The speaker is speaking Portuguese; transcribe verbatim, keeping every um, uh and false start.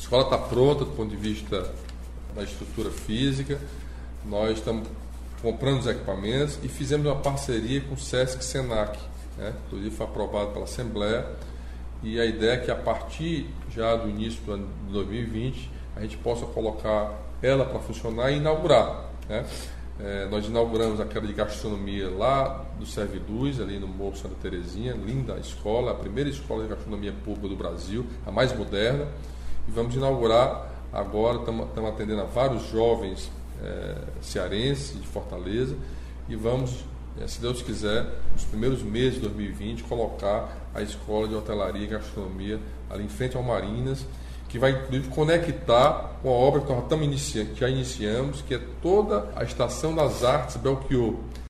escola está pronta do ponto de vista da estrutura física, nós estamos comprando os equipamentos e fizemos uma parceria com o Sesc Senac, né? Inclusive foi aprovado pela Assembleia, e a ideia é que a partir já do início do ano de dois mil e vinte a gente possa colocar ela para funcionar e inaugurar, né? É, nós inauguramos aquela de gastronomia lá do Serviluz, ali no Morro Santa Terezinha, linda escola, a primeira escola de gastronomia pública do Brasil, a mais moderna, e vamos inaugurar agora, estamos atendendo a vários jovens é, cearenses de Fortaleza, e vamos, é, se Deus quiser, nos primeiros meses de dois mil e vinte, colocar a escola de hotelaria e gastronomia ali em frente ao Marinas, que vai inclusive conectar com a obra que nós estamos iniciando, que já iniciamos, que é toda a Estação das Artes Belchior.